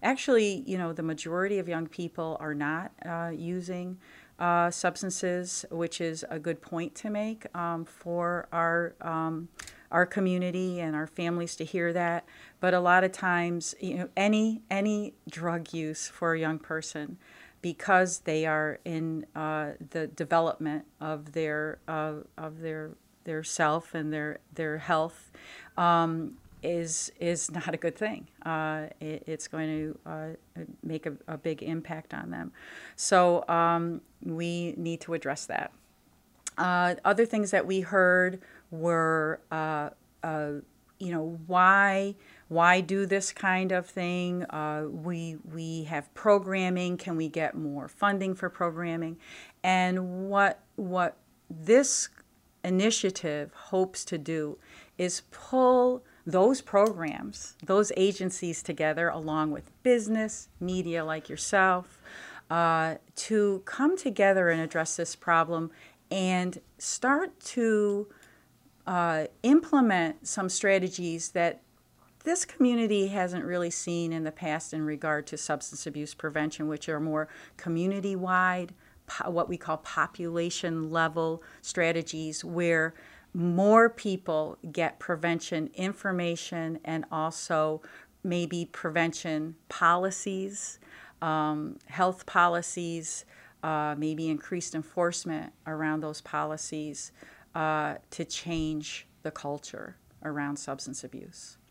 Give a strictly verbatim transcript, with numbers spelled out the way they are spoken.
actually, you know, the majority of young people are not uh, using uh, substances, which is a good point to make um, for our um, our community and our families to hear that. But a lot of times, you know, any any drug use for a young person, because they are in uh, the development of their uh, of their their self and their their health, um, is is not a good thing. Uh, it, it's going to uh, make a, a big impact on them. So um, we need to address that. Uh, other things that we heard were, uh, uh, you know, why why do this kind of thing? Uh, we we have programming. Can we get more funding for programming? And what what this initiative hopes to do is pull those programs, those agencies together, along with business, media like yourself, uh, to come together and address this problem and start to uh, implement some strategies that this community hasn't really seen in the past in regard to substance abuse prevention, which are more community-wide, what we call population-level strategies, where more people get prevention information and also maybe prevention policies, um, health policies, uh, maybe increased enforcement around those policies uh, to change the culture around substance abuse.